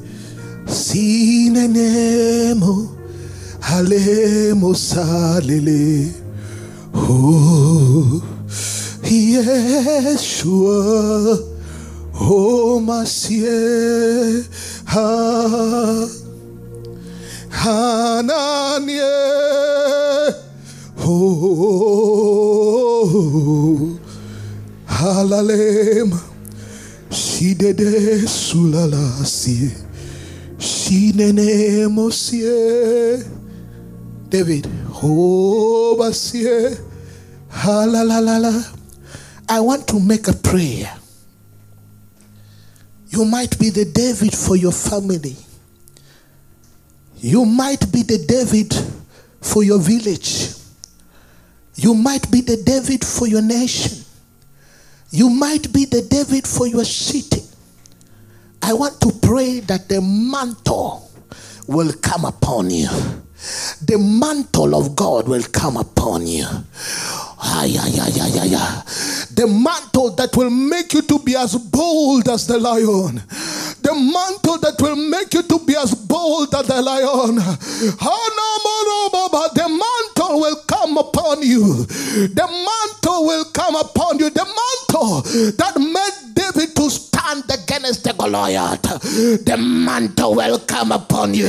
sinenemo halemo salele. Oh Yeshua, oh Masie ha Hananye, oh halalem, shidede sulalasi, shinene mosie. David, oh basie, halalala. I want to make a prayer. You might be the David for your family. You might be the David for your village. You might be the David for your nation. You might be the David for your city. I want to pray that the mantle will come upon you. The mantle of God will come upon you. The mantle that will make you to be as bold as the lion. The mantle that will make you to be as bold as the lion. The mantle will come upon you. The mantle will come upon you. The mantle that made David to stand against the Goliath. The mantle will come upon you.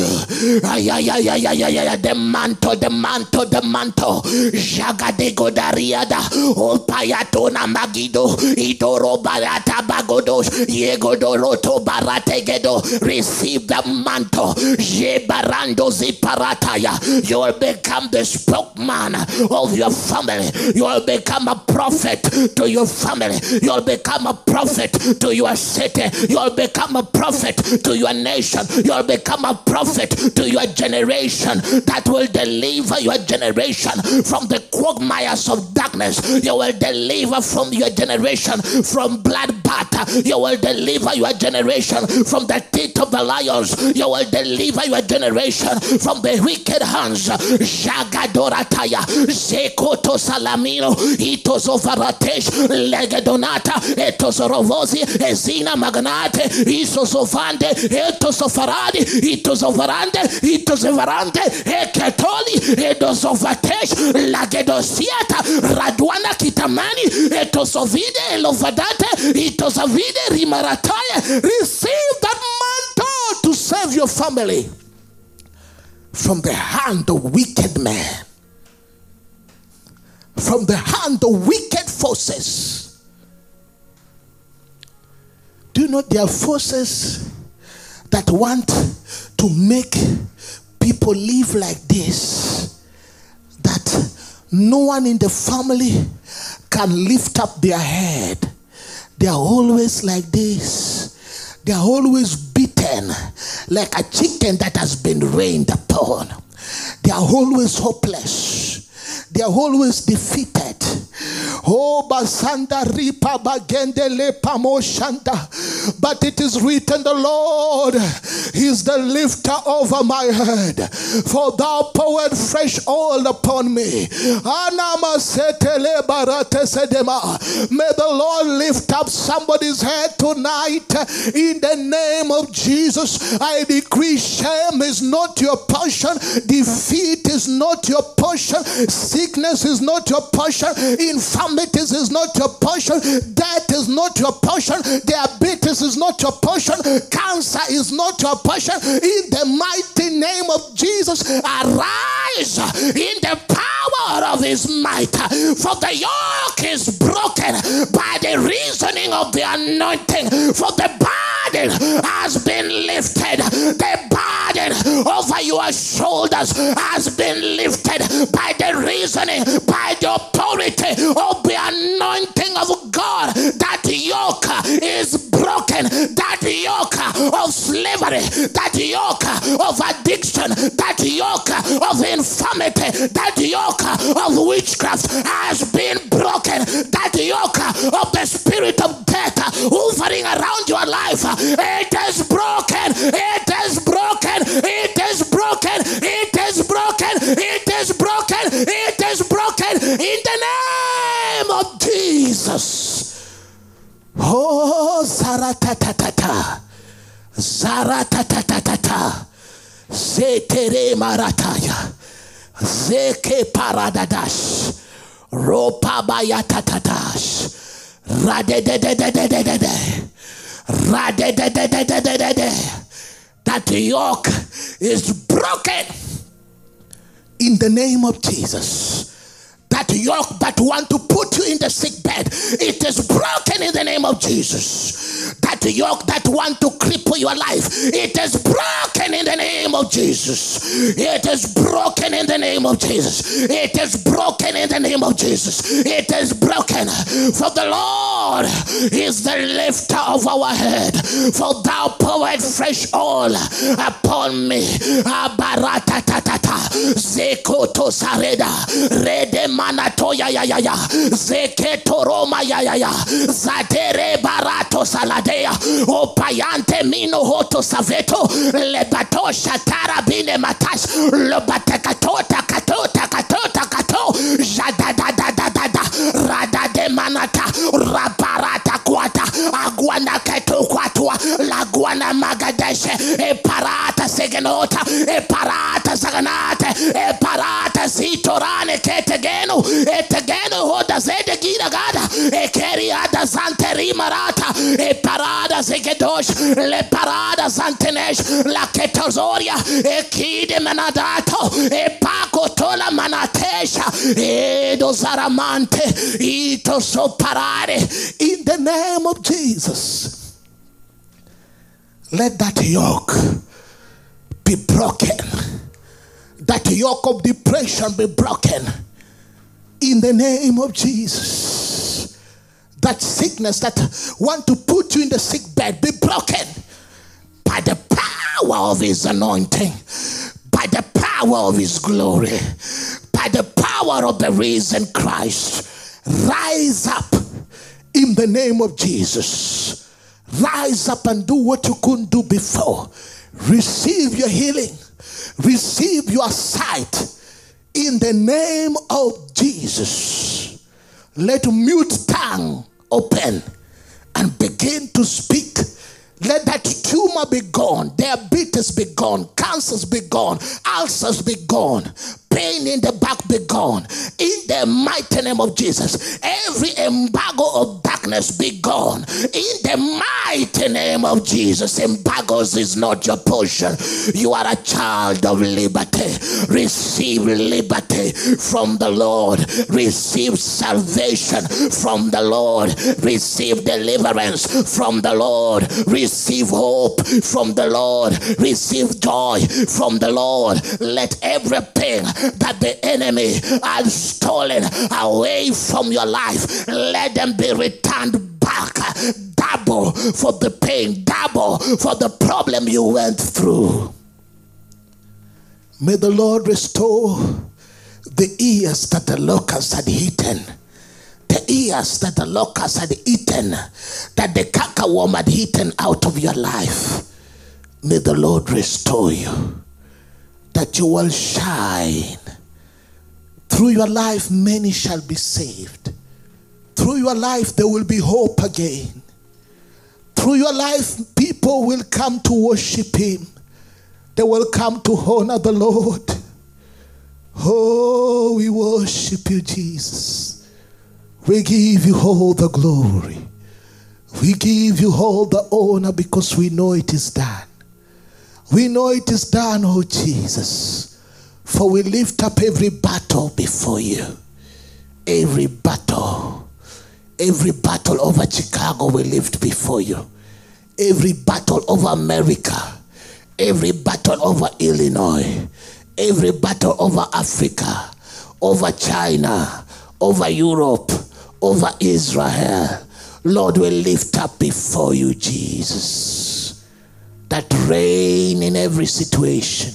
The mantle, the mantle, the mantle. Jagade godariada. Opayatona magido. Idoro barata bagodos. Yegodoroto barategedo. Receive the mantle. Jebarando ziparataya. You will become the spokesman of your family. You will become a prophet to your family. You will become a prophet to your city. You will become a prophet to your nation. You will become a prophet to your generation that will deliver your generation from the quagmires of darkness. You will deliver from your generation from bloodbath. You will deliver your generation from the teeth of the lions. You will deliver your generation from the wicked hands. Jagadorataya Sekoto Salamino Itos Ovaratesh Legedonata Etos Rovosi Ezina Magnate Isos Ovande Etos Ofaradi Itos Ovarande Itos Ovarande Eketoli Etos Ovatesh Lagedosiata Radwana Kitamani Etos Ovide Elovadate Itos Ovide Rimarataya. Receive that mantle to serve your family from the hand of wicked men, from the hand of wicked forces. Do you know there are forces that want to make people live like this, that no one in the family can lift up their head? They are always like this. They are always beaten like a chicken that has been rained upon. They are always hopeless. They are always defeated. Oh, basanda ripa bagende le pamoshanda. But it is written, the Lord is the lifter over my head. For thou poured fresh oil upon me. Anama setele barate sedema. May the Lord lift up somebody's head tonight in the name of Jesus. I decree shame is not your portion. Defeat is not your portion. Sickness is not your portion. Infirmities is not your portion. Death is not your portion. Diabetes is not your portion. Cancer is not your portion. In the mighty name of Jesus, arise in the power of his might. For the yoke is broken by the reasoning of the anointing. For the burden has been lifted. The burden over your shoulders has been lifted by the reasoning, by the authority of the anointing of God. That yoke is broken. That yoke of slavery, that yoke of addiction, that yoke of infirmity, that yoke of witchcraft has been broken. That yoke of the spirit of death hovering around your life, it is broken. It is broken. It is broken. It is broken. It is broken. It is broken in the name of Jesus. Oh, Zaratatata, Zaratatata, Zetere Marataya, Zeke Paradadash, Ropa Bayatatatash, Radedededededede, Radedededededede. That yoke is broken in the name of Jesus. That yoke that want to put you in the sick bed, it is broken in the name of Jesus. That yoke that want to cripple your life, it is broken in the name of Jesus. It is broken in the name of Jesus. It is broken in the name of Jesus. It is broken. For the Lord is the lifter of our head. For thou poured fresh oil upon me. Abaratatata, Zekoto Sareda, Rede Manatoya ya ya ya, Zeketo Roma ya ya ya, Zadere Barato Saladea, Opayante Mino Hoto Saveto, Lebato Shatara Bine Matash, Lobatekatota Katota Katota Kato, Jadadadadada, Rada de Manata, Rabarata Quata, Aguana Kato Quatua, Laguana Magadeshe, Eparata Segenota, Eparata Saganate, Eparata Zitorane Ketegeno, Etegeno Hoda Zede Gidagada, Ekeriada Zanteri Marata, Eparada Zegedosh, Le Parada Zantenesh, La Ketozoria, Ekide Manadato, Epaco Tola Manatesha, Edo Zaramante, Ito Soparare, in the name of Jesus. Let that yoke be broken. That yoke of depression be broken in the name of Jesus. That sickness that want to put you in the sick bed be broken by the power of his anointing, by the power of his glory, by the power of the risen Christ. Rise up in the name of Jesus. Rise up and do what you couldn't do before. Receive your healing. Receive your sight in the name of Jesus. Let mute tongue open and begin to speak. Let that tumor be gone, diabetes be gone, cancers be gone, ulcers be gone, pain in the back be gone. In the mighty name of Jesus, every embargo of darkness be gone. In the mighty name of Jesus, embargoes is not your portion. You are a child of liberty. Receive liberty from the Lord. Receive salvation from the Lord. Receive deliverance from the Lord. Receive hope from the Lord. Receive joy from the Lord. Let everything that the enemy has stolen away from your life, let them be returned back. Double for the pain, double for the problem you went through. May the Lord restore the ears that the locusts had eaten, the ears that the locust had eaten, that the cankerworm had eaten out of your life. May the Lord restore you, that you will shine. Through your life, many shall be saved. Through your life, there will be hope again. Through your life, people will come to worship Him. They will come to honor the Lord. Oh, we worship you, Jesus. We give you all the glory. We give you all the honor because we know it is done. We know it is done, oh Jesus. For we lift up every battle before you. Every battle over Chicago we lift before you. Every battle over America. Every battle over Illinois. Every battle over Africa. Over China. Over Europe. Over Israel. Lord, we lift up before you, Jesus. That reign in every situation.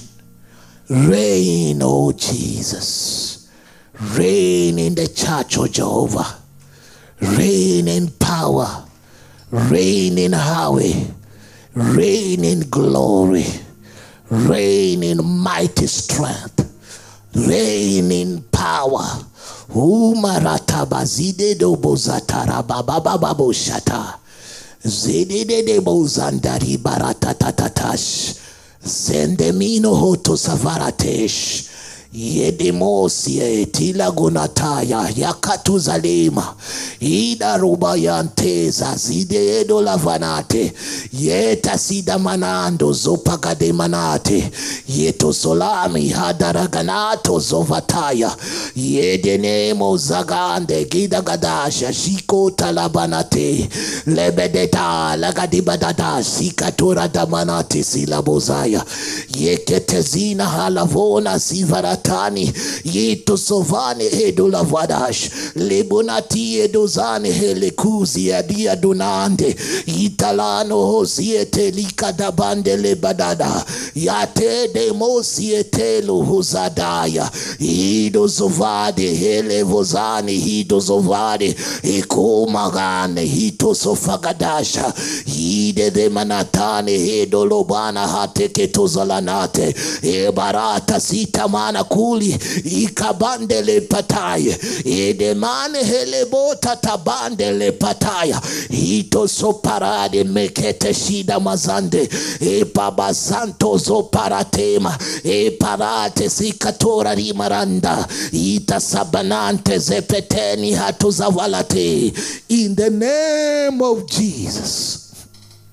Reign, oh Jesus. Reign in the church, oh Jehovah. Reign in power. Reign in highway. Reign in glory. Reign in mighty strength. Reign in power. Umarata bazide do bozatara babababo shata. Zide de bozandari barata tatatash. Zendemino hoto savaratesh. Yedemosie tilagunataya yakatu zalima ida rubayanteza zide edo lavanate yeta sida manando zopagade manate yeto solami hadaraganato zovataya yedenemo zagande gidagadasha shiko talabanate lebedeta lagadibadada sikatura damanate silabozaya yeketezina halavona sivarat Tani yito sovane edula vadash lebonati edozane helekuzi adia donande italano hosiete likadabande lebadada yate demosiete luhuzadaya idozovade helevozane hidozovade ekomagane hitosofagadasha ide demanatane hedolobana hateketozalanate ebarata sitamana kuli ikabandele pataya edemane helebota tabandele pataya ito soparade mekete shida mazande baba santo zoparatema parate sikatora rimaranda ita sabanante zepeteni hatuzavalate. In the name of Jesus.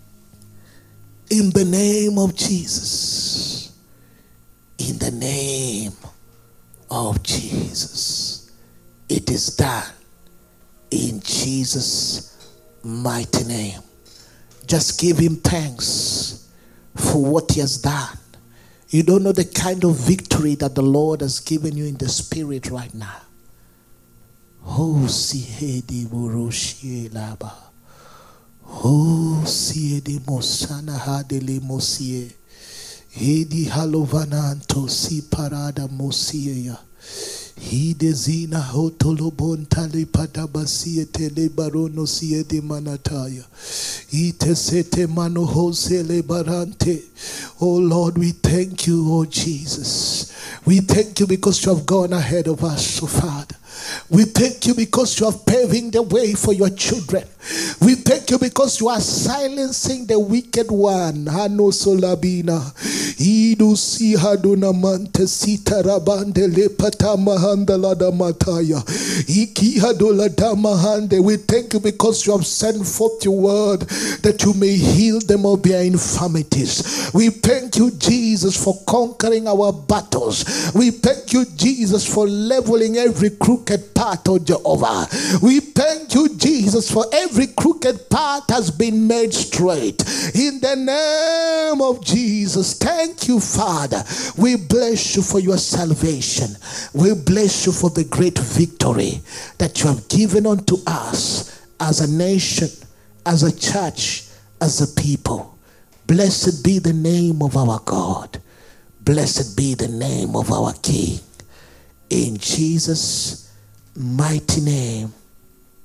In the name of Jesus. In the name of Jesus. It is done. In Jesus' mighty name. Just give him thanks for what he has done. You don't know the kind of victory that the Lord has given you in the spirit right now. Oh, sihedi boroshi laba. Oh, siedi mosana hadele mosie. Hedi halovananto si parada mosia. Hide zina hotolobon tali patabasie tele barono siede manataya. Ite sete mano hose le barante. Oh Lord, we thank you, oh Jesus. We thank you because you have gone ahead of us, oh Father. We thank you because you are paving the way for your children. We thank you because you are silencing the wicked one. Hano solabina. Idu si haduna mante sita rabande le patama handalada mataya. Iki hadola damahande. We thank you because you have sent forth your word that you may heal them of their infirmities. We thank you, Jesus, for conquering our battles. We thank you, Jesus, for leveling every crooked path, oh Jehovah. We thank you, Jesus, for every crooked path has been made straight. In the name of Jesus, thank you, Father. We bless you for your salvation. We bless you for the great victory that you have given unto us as a nation, as a church, as a people. Blessed be the name of our God. Blessed be the name of our King. In Jesus' mighty name,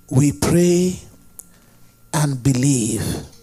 We pray and believe